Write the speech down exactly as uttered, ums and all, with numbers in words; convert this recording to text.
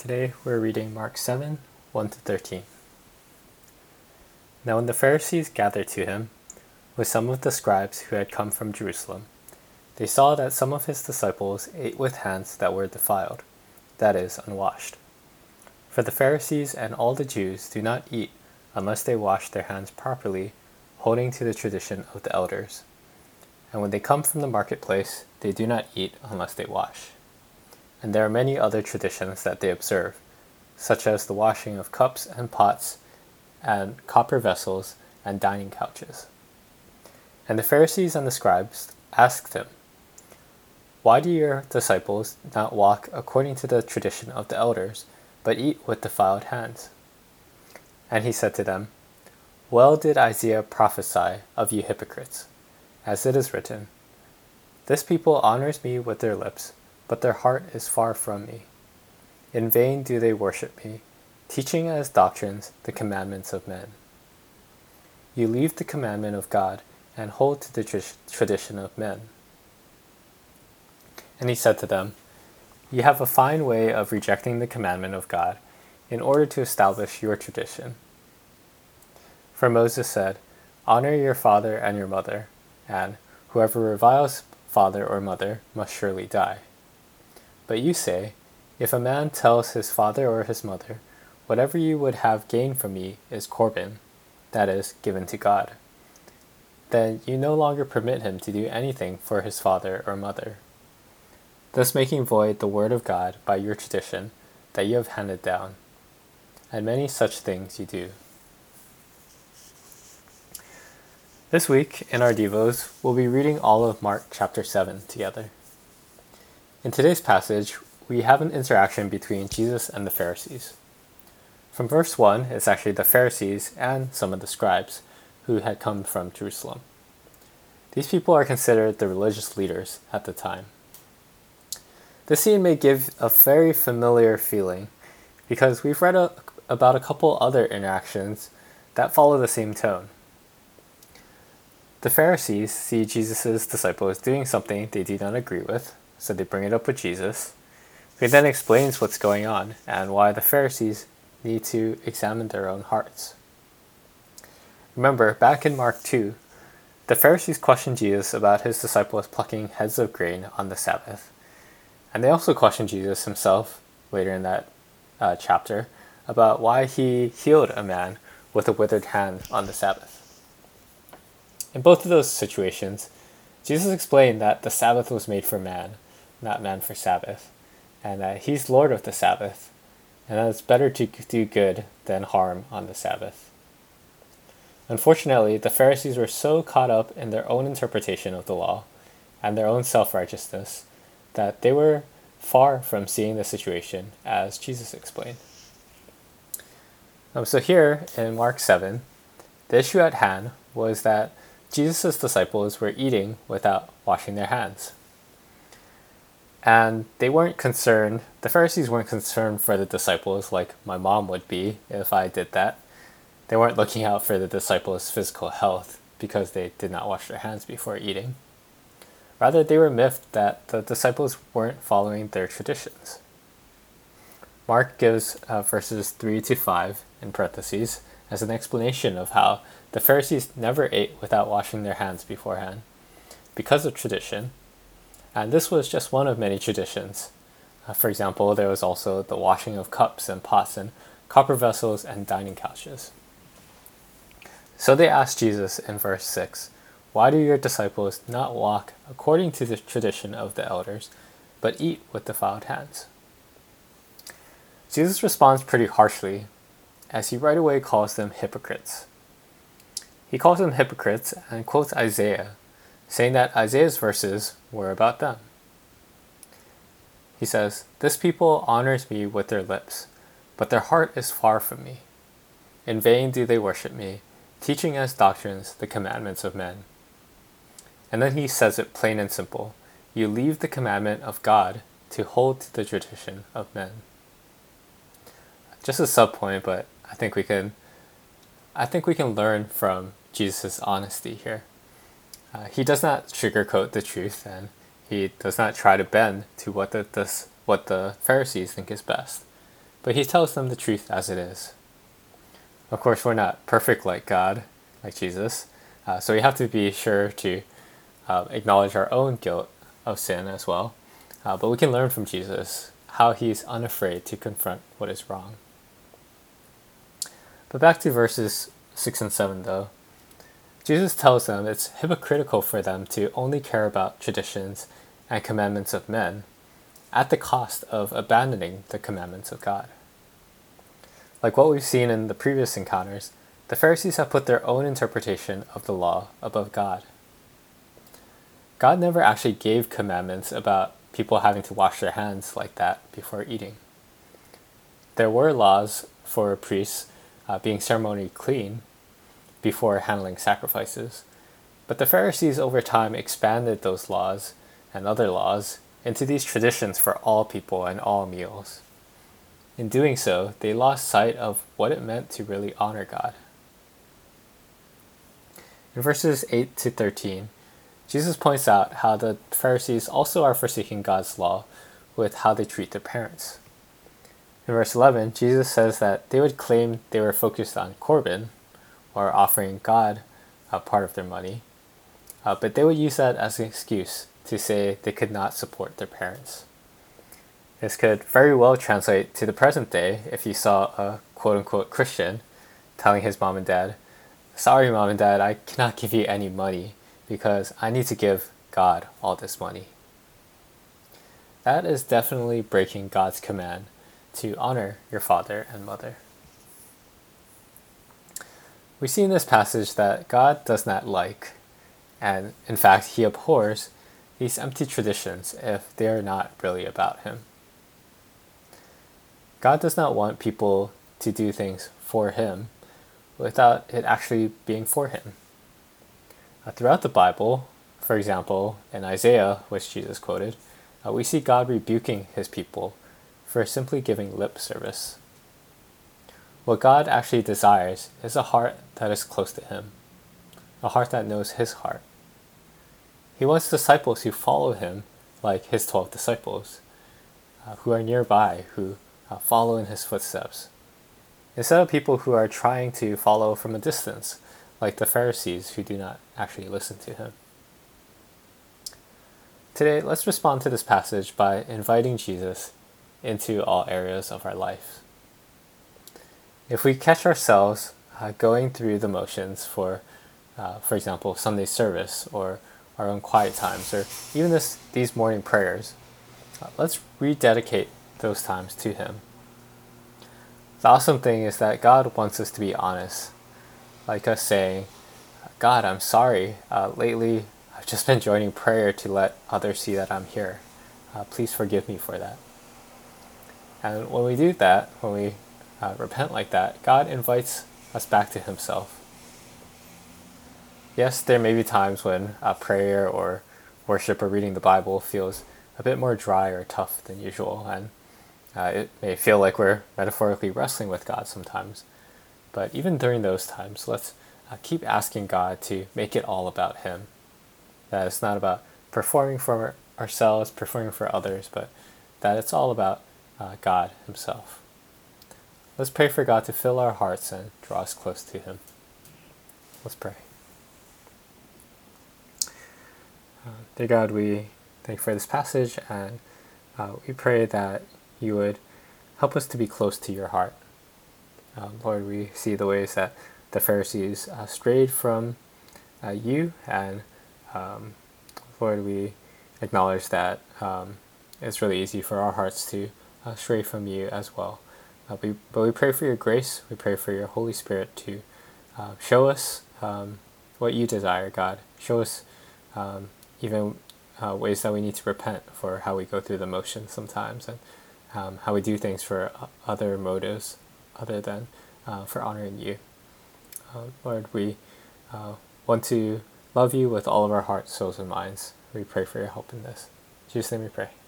Today we're reading Mark seven, one to thirteen. Now when the Pharisees gathered to him, with some of the scribes who had come from Jerusalem, they saw that some of his disciples ate with hands that were defiled, that is, unwashed. For the Pharisees and all the Jews do not eat unless they wash their hands properly, holding to the tradition of the elders. And when they come from the marketplace, they do not eat unless they wash. And there are many other traditions that they observe, such as the washing of cups and pots, and copper vessels, and dining couches. And the Pharisees and the scribes asked him, "Why do your disciples not walk according to the tradition of the elders, but eat with defiled hands?" And he said to them, "Well did Isaiah prophesy of you hypocrites, as it is written, 'This people honors me with their lips, but their heart is far from me. In vain do they worship me, teaching as doctrines the commandments of men.' You leave the commandment of God and hold to the tr- tradition of men." And he said to them, "You have a fine way of rejecting the commandment of God in order to establish your tradition. For Moses said, 'Honor your father and your mother,' and 'Whoever reviles father or mother must surely die.' But you say, 'If a man tells his father or his mother, whatever you would have gained from me is Corban, that is, given to God,' then you no longer permit him to do anything for his father or mother, thus making void the word of God by your tradition that you have handed down. And many such things you do." This week, in our Devos, we'll be reading all of Mark chapter seven together. In today's passage, we have an interaction between Jesus and the Pharisees. From verse one, it's actually the Pharisees and some of the scribes who had come from Jerusalem. These people are considered the religious leaders at the time. This scene may give a very familiar feeling because we've read a, about a couple other interactions that follow the same tone. The Pharisees see Jesus' disciples doing something they do not agree with, so they bring it up with Jesus, who then explains what's going on and why the Pharisees need to examine their own hearts. Remember, back in Mark two, the Pharisees questioned Jesus about his disciples plucking heads of grain on the Sabbath. And they also questioned Jesus himself, later in that uh, chapter, about why he healed a man with a withered hand on the Sabbath. In both of those situations, Jesus explained that the Sabbath was made for man, not man for Sabbath, and that he's Lord of the Sabbath, and that it's better to do good than harm on the Sabbath. Unfortunately, the Pharisees were so caught up in their own interpretation of the law and their own self-righteousness that they were far from seeing the situation as Jesus explained. Um, so here in Mark seven, the issue at hand was that Jesus' disciples were eating without washing their hands. And they weren't concerned, the Pharisees weren't concerned for the disciples like my mom would be if I did that. They weren't looking out for the disciples' physical health because they did not wash their hands before eating. Rather, they were miffed that the disciples weren't following their traditions. Mark gives uh, verses three to five in parentheses as an explanation of how the Pharisees never ate without washing their hands beforehand because of tradition. And this was just one of many traditions. Uh, for example, there was also the washing of cups and pots and copper vessels and dining couches. So they asked Jesus in verse six, "Why do your disciples not walk according to the tradition of the elders, but eat with defiled hands?" Jesus responds pretty harshly, as he right away calls them hypocrites. He calls them hypocrites and quotes Isaiah, saying that Isaiah's verses were about them. He says, "This people honors me with their lips, but their heart is far from me. In vain do they worship me, teaching as doctrines the commandments of men." And then he says it plain and simple, "You leave the commandment of God to hold to the tradition of men." Just a sub point, but I think we can I think we can learn from Jesus' honesty here. Uh, he does not sugarcoat the truth, and he does not try to bend to what the this, what the Pharisees think is best. but he tells them the truth as it is. Of course, we're not perfect like God, like Jesus, uh, so we have to be sure to uh, acknowledge our own guilt of sin as well. Uh, but we can learn from Jesus how he's unafraid to confront what is wrong. But back to verses six and seven though. Jesus tells them it's hypocritical for them to only care about traditions and commandments of men at the cost of abandoning the commandments of God. Like what we've seen in the previous encounters, the Pharisees have put their own interpretation of the law above God. God never actually gave commandments about people having to wash their hands like that before eating. There were laws for priests uh, being ceremonially clean before handling sacrifices, but the Pharisees over time expanded those laws and other laws into these traditions for all people and all meals. In doing so, they lost sight of what it meant to really honor God. In verses eight to thirteen, Jesus points out how the Pharisees also are forsaking God's law with how they treat their parents. In verse eleven, Jesus says that they would claim they were focused on Corban, or offering God a part of their money, uh, but they would use that as an excuse to say they could not support their parents. This could very well translate to the present day if you saw a quote-unquote Christian telling his mom and dad, "Sorry, mom and dad, I cannot give you any money because I need to give God all this money." That is definitely breaking God's command to honor your father and mother. We see in this passage that God does not like, and in fact he abhors, these empty traditions if they are not really about him. God does not want people to do things for him without it actually being for him. Uh, throughout the Bible, for example, in Isaiah, which Jesus quoted, uh, we see God rebuking his people for simply giving lip service. What God actually desires is a heart that is close to him, a heart that knows his heart. He wants disciples who follow him like his twelve disciples, uh, who are nearby, who uh, follow in his footsteps, instead of people who are trying to follow from a distance, like the Pharisees who do not actually listen to him. Today, let's respond to this passage by inviting Jesus into all areas of our life. If we catch ourselves uh, going through the motions for, uh, for example, Sunday service or our own quiet times, or even this, these morning prayers, uh, let's rededicate those times to him. The awesome thing is that God wants us to be honest, like us saying, "God, I'm sorry. Uh, lately, I've just been joining prayer to let others see that I'm here. Uh, please forgive me for that." And when we do that, when we uh, repent like that, God invites us back to himself. Yes, there may be times when uh, prayer or worship or reading the Bible feels a bit more dry or tough than usual, and uh, it may feel like we're metaphorically wrestling with God sometimes. But even during those times, let's uh, keep asking God to make it all about him. That it's not about performing for ourselves, performing for others, but that it's all about uh, God himself. Let's pray for God to fill our hearts and draw us close to him. Let's pray. Uh, dear God, we thank you for this passage, and uh, we pray that you would help us to be close to your heart. Um, Lord, we see the ways that the Pharisees uh, strayed from uh, you, and um, Lord, we acknowledge that um, it's really easy for our hearts to uh, stray from you as well. Uh, we, but we pray for your grace. We pray for your Holy Spirit to uh, show us um, what you desire, God. Show us um, even uh, ways that we need to repent for how we go through the motions sometimes, and um, how we do things for other motives other than uh, for honoring you. Uh, Lord, we uh, want to love you with all of our hearts, souls, and minds. We pray for your help in this. In Jesus' name we pray.